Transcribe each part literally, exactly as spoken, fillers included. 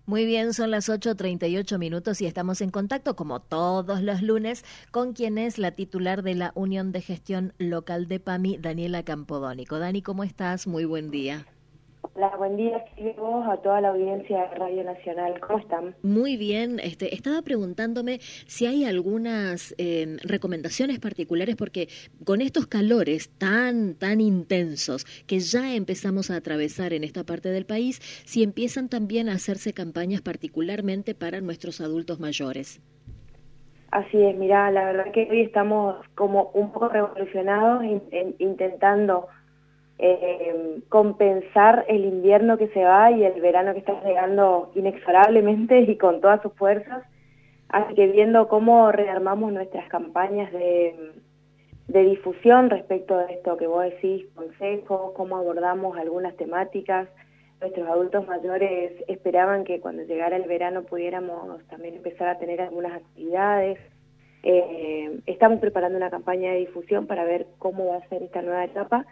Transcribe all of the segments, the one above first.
Muy bien, son las ocho treinta y ocho minutos y estamos en contacto, como todos los lunes, con quien es la titular de la Unión de Gestión Local de PAMI, Daniela Campodónico. Dani, ¿cómo estás? Muy buen día. Hola, buen día, vos, a toda la audiencia de Radio Nacional. ¿Cómo están? Muy bien, este, estaba preguntándome si hay algunas eh, recomendaciones particulares, porque con estos calores tan, tan intensos que ya empezamos a atravesar en esta parte del país, si empiezan también a hacerse campañas particularmente para nuestros adultos mayores. Así es, mirá, la verdad que hoy estamos como un poco revolucionados in, in, intentando eh, compensar el invierno que se va y el verano que está llegando inexorablemente y con todas sus fuerzas. Así que viendo cómo rearmamos nuestras campañas de, de difusión respecto de esto que vos decís, consejos, cómo abordamos algunas temáticas. Nuestros adultos mayores esperaban que cuando llegara el verano pudiéramos también empezar a tener algunas actividades. Eh, estamos preparando una campaña de difusión para ver cómo va a ser esta nueva etapa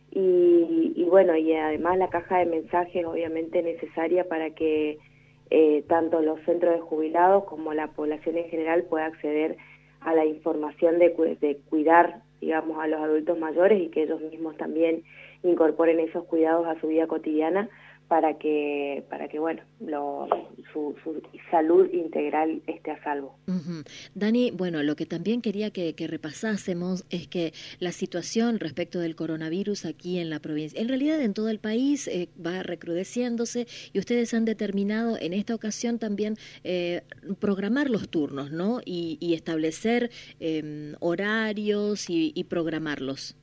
y, y bueno, y además la caja de mensajes obviamente necesaria para que eh, tanto los centros de jubilados como la población en general pueda acceder a la información de, de cuidar, digamos, a los adultos mayores y que ellos mismos también incorporen esos cuidados a su vida cotidiana para que, para que bueno, lo, su, su salud integral esté a salvo. Uh-huh. Dani, bueno, lo que también quería que, que repasásemos es que la situación respecto del coronavirus aquí en la provincia, en realidad en todo el país, eh, va recrudeciéndose y ustedes han determinado en esta ocasión también eh, programar los turnos, ¿no? Y, y establecer eh, horarios y, y programarlos.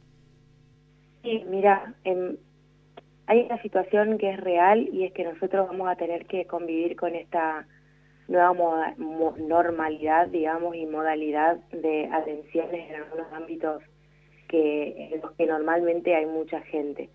Sí, mira, eh, hay una situación que es real y es que nosotros vamos a tener que convivir con esta nueva moda, mo, normalidad, digamos, y modalidad de atenciones en algunos ámbitos que, en los que normalmente hay mucha gente.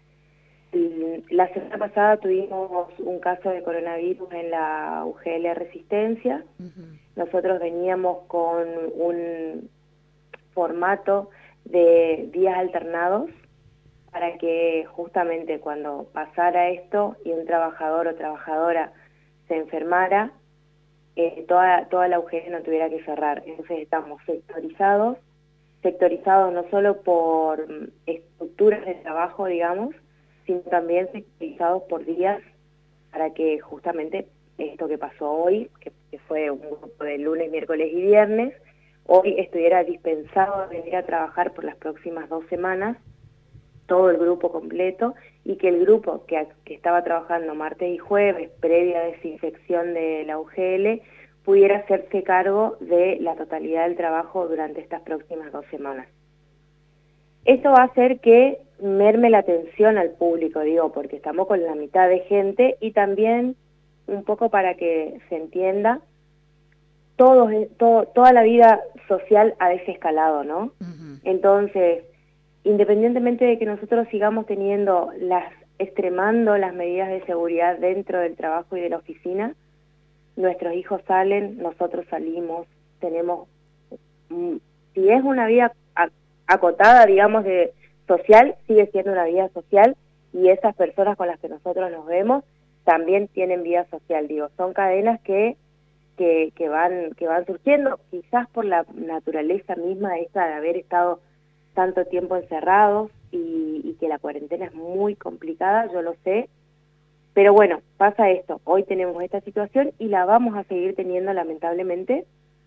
La semana pasada tuvimos un caso de coronavirus en la U G L Resistencia. Uh-huh. Nosotros veníamos con un formato de días alternados para que justamente cuando pasara esto y un trabajador o trabajadora se enfermara, eh, toda, toda la U G L no tuviera que cerrar. Entonces estamos sectorizados, sectorizados no solo por estructuras de trabajo, digamos, sino también sectorizados por días para que justamente esto que pasó hoy, que, que fue un grupo de lunes, miércoles y viernes, hoy estuviera dispensado de venir a trabajar por las próximas dos semanas, todo el grupo completo, y que el grupo que, que estaba trabajando martes y jueves, previa desinfección de la U G L, pudiera hacerse cargo de la totalidad del trabajo durante estas próximas dos semanas. Esto va a hacer que merme la atención al público, digo, porque estamos con la mitad de gente, y también un poco para que se entienda, todo, todo, toda la vida social ha desescalado, ¿no? Uh-huh. Entonces, independientemente de que nosotros sigamos teniendo las, extremando las medidas de seguridad dentro del trabajo y de la oficina, nuestros hijos salen, nosotros salimos, tenemos, si es una vida acotada, digamos, de social, sigue siendo una vida social, y esas personas con las que nosotros nos vemos también tienen vida social, digo, son cadenas que que, que van que van surgiendo, quizás por la naturaleza misma esa de haber estado tanto tiempo encerrados y, y que la cuarentena es muy complicada, yo lo sé, pero bueno, pasa esto, hoy tenemos esta situación y la vamos a seguir teniendo lamentablemente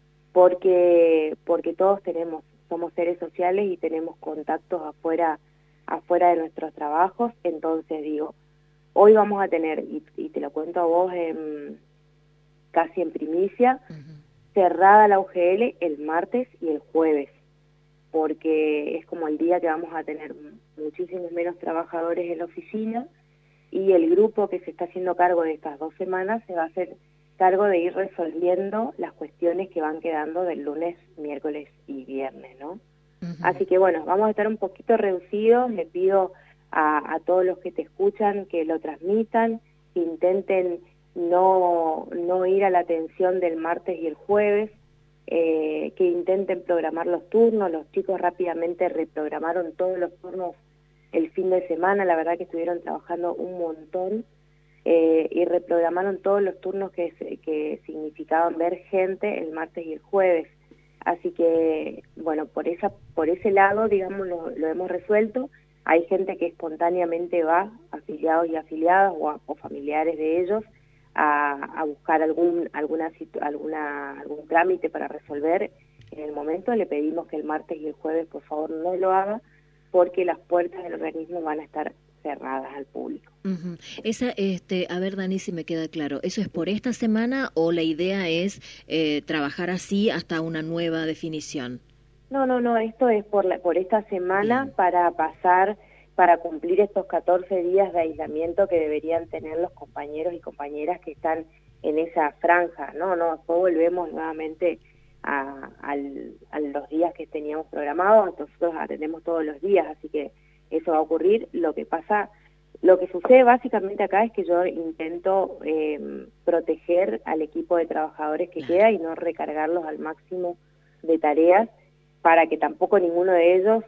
porque porque todos tenemos, somos seres sociales y tenemos contactos afuera afuera de nuestros trabajos, entonces digo, hoy vamos a tener, y, y te lo cuento a vos en, casi en primicia, uh-huh. cerrada la U G L el martes y el jueves, porque es como el día que vamos a tener muchísimos menos trabajadores en la oficina, y el grupo que se está haciendo cargo de estas dos semanas se va a hacer cargo de ir resolviendo las cuestiones que van quedando del lunes, miércoles y viernes, ¿no? Uh-huh. Así que bueno, vamos a estar un poquito reducidos, le pido a, a todos los que te escuchan que lo transmitan, que intenten no, no ir a la atención del martes y el jueves, eh, que intenten programar los turnos. Los chicos rápidamente reprogramaron todos los turnos el fin de semana, la verdad que estuvieron trabajando un montón, eh, y reprogramaron todos los turnos que, que significaban ver gente el martes y el jueves. Así que, bueno, por esa por ese lado, digamos, lo, lo hemos resuelto. Hay gente que espontáneamente va, afiliados y afiliadas o, a, o familiares de ellos, a, a buscar algún alguna, alguna algún trámite para resolver. En el momento le pedimos que el martes y el jueves, por favor, no lo haga, porque las puertas del organismo van a estar cerradas al público. Uh-huh. Esa, este, a ver, Dani, si me queda claro, ¿eso es por esta semana o la idea es eh, trabajar así hasta una nueva definición? No, no, no, esto es por, la, por esta semana. Bien. Para pasar, para cumplir estos catorce días de aislamiento que deberían tener los compañeros y compañeras que están en esa franja, ¿no? No, después volvemos nuevamente a, a, a los días que teníamos programados. Nosotros atendemos todos los días, así que eso va a ocurrir. Lo que pasa, lo que sucede básicamente acá es que yo intento eh, proteger al equipo de trabajadores que queda y no recargarlos al máximo de tareas, para que tampoco ninguno de ellos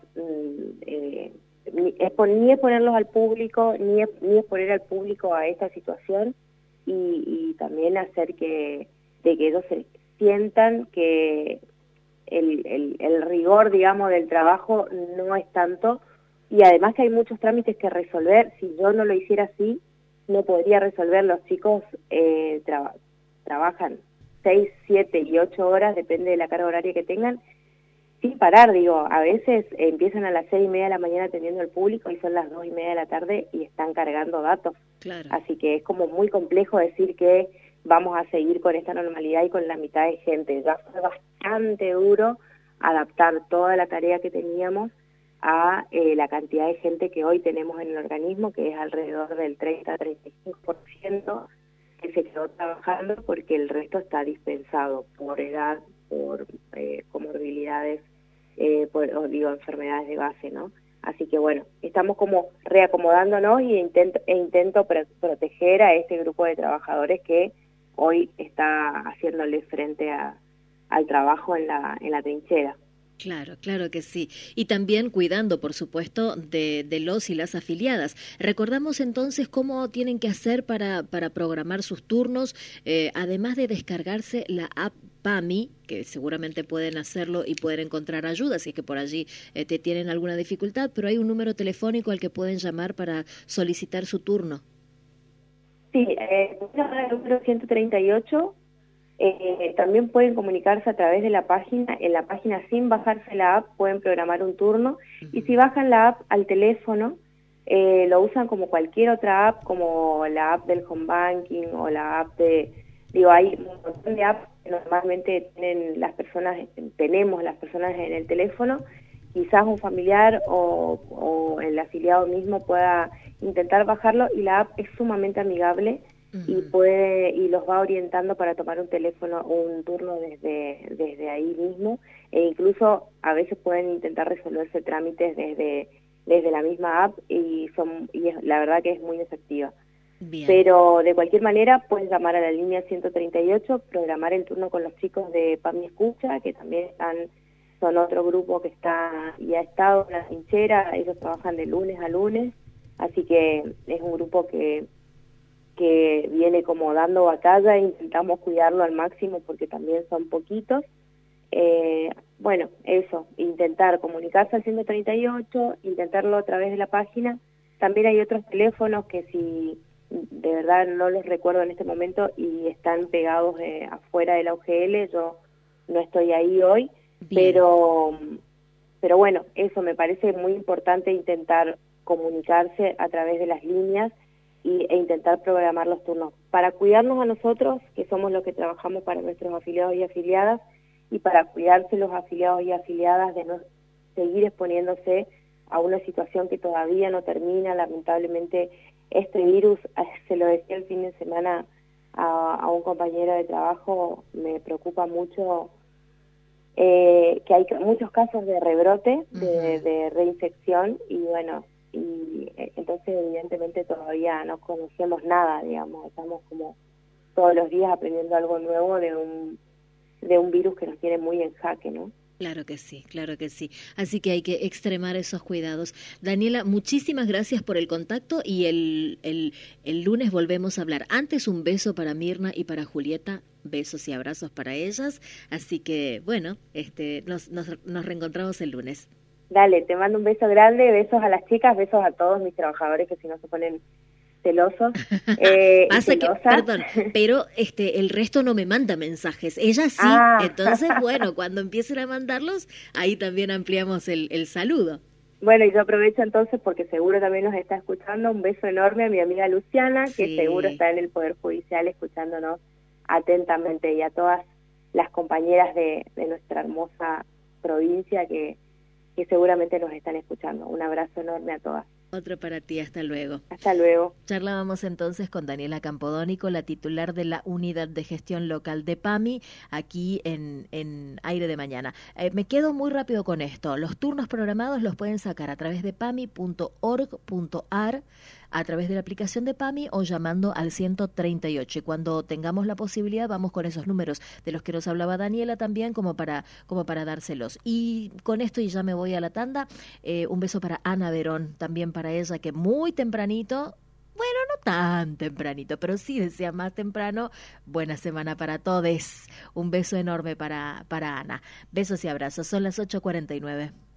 eh, ni, expon, ni exponerlos al público, ni, ni exponer al público a esta situación, y, y también hacer que, de que ellos se sientan que el, el, el rigor, digamos, del trabajo no es tanto. Y además que hay muchos trámites que resolver. Si yo no lo hiciera así, no podría resolver. Los chicos eh, tra trabajan seis, siete y ocho horas, depende de la carga horaria que tengan, sin parar. Digo, a veces eh, empiezan a las seis y media de la mañana atendiendo al público y son las dos y media de la tarde y están cargando datos. Claro. Así que es como muy complejo decir que vamos a seguir con esta normalidad y con la mitad de gente. Ya fue bastante duro adaptar toda la tarea que teníamos a eh, la cantidad de gente que hoy tenemos en el organismo, que es alrededor del treinta a treinta y cinco por ciento que se quedó trabajando, porque el resto está dispensado por edad, por eh, comorbilidades, eh, por, o digo, enfermedades de base, ¿no? Así que bueno, estamos como reacomodándonos y intento, e intento pre proteger a este grupo de trabajadores que hoy está haciéndole frente a, al trabajo en la, en la trinchera. Claro, claro que sí. Y también cuidando, por supuesto, de, de los y las afiliadas. Recordamos entonces cómo tienen que hacer para, para programar sus turnos, eh, además de descargarse la app PAMI, que seguramente pueden hacerlo y pueden encontrar ayuda, si es que por allí eh, te tienen alguna dificultad, pero hay un número telefónico al que pueden llamar para solicitar su turno. Sí, eh, el número ciento treinta y ocho. Eh, también pueden comunicarse a través de la página. En la página, sin bajarse la app, pueden programar un turno. Uh-huh. Y si bajan la app al teléfono, eh, lo usan como cualquier otra app, como la app del home banking o la app de... Digo, hay un montón de apps que normalmente tienen las personas, tenemos las personas en el teléfono. Quizás un familiar o, o el afiliado mismo pueda intentar bajarlo, y la app es sumamente amigable. Uh-huh. y puede y los va orientando para tomar un teléfono o un turno desde desde ahí mismo, e incluso a veces pueden intentar resolverse trámites desde desde la misma app, y son y es, la verdad que es muy efectiva. Bien. Pero de cualquier manera pueden llamar a la línea ciento treinta y ocho, programar el turno con los chicos de PAMI Escucha, que también están son otro grupo que está y ha estado en la trinchera. Ellos trabajan de lunes a lunes, así que es un grupo que que viene como dando batalla, e intentamos cuidarlo al máximo porque también son poquitos. Eh, bueno, eso, intentar comunicarse al ciento treinta y ocho, intentarlo a través de la página. También hay otros teléfonos que, si de verdad no los recuerdo en este momento y están pegados eh, afuera de la U G L, yo no estoy ahí hoy. Bien. pero pero bueno, eso me parece muy importante, intentar comunicarse a través de las líneas y, e intentar programar los turnos para cuidarnos a nosotros, que somos los que trabajamos para nuestros afiliados y afiliadas, y para cuidarse los afiliados y afiliadas de no seguir exponiéndose a una situación que todavía no termina. Lamentablemente este virus, se lo decía el fin de semana a, a un compañero de trabajo, me preocupa mucho eh, que hay muchos casos de rebrote, de, uh-huh. de reinfección, y bueno, y entonces evidentemente todavía no conocemos nada, digamos, estamos como todos los días aprendiendo algo nuevo de un de un virus que nos tiene muy en jaque, ¿no? Claro que sí, claro que sí. Así que hay que extremar esos cuidados. Daniela, muchísimas gracias por el contacto y el, el, el lunes volvemos a hablar. Antes un beso para Mirna y para Julieta, besos y abrazos para ellas. Así que, bueno, este, nos, nos, nos reencontramos el lunes. Dale, te mando un beso grande, besos a las chicas, besos a todos mis trabajadores que si no se ponen celosos. Eh, Pasa que, perdón, pero este el resto no me manda mensajes, ella sí, ah. Entonces bueno, cuando empiecen a mandarlos, ahí también ampliamos el, el saludo. Bueno, y yo aprovecho entonces porque seguro también nos está escuchando, un beso enorme a mi amiga Luciana, sí. Que seguro está en el Poder Judicial escuchándonos atentamente, y a todas las compañeras de, de nuestra hermosa provincia que, que seguramente nos están escuchando. Un abrazo enorme a todas. Otro para ti, hasta luego. Hasta luego. Charlábamos entonces con Daniela Campodónico, la titular de la Unidad de Gestión Local de PAMI, aquí en, en Aire de Mañana. Eh, me quedo muy rápido con esto. Los turnos programados los pueden sacar a través de pami punto org punto ar, a través de la aplicación de PAMI o llamando al ciento treinta y ocho. Y cuando tengamos la posibilidad vamos con esos números de los que nos hablaba Daniela también como para, como para dárselos. Y con esto, y ya me voy a la tanda, eh, un beso para Ana Verón, también para ella, que muy tempranito, bueno, no tan tempranito, pero sí decía más temprano, buena semana para todos. Un beso enorme para, para Ana. Besos y abrazos. Son las ocho cuarenta y nueve.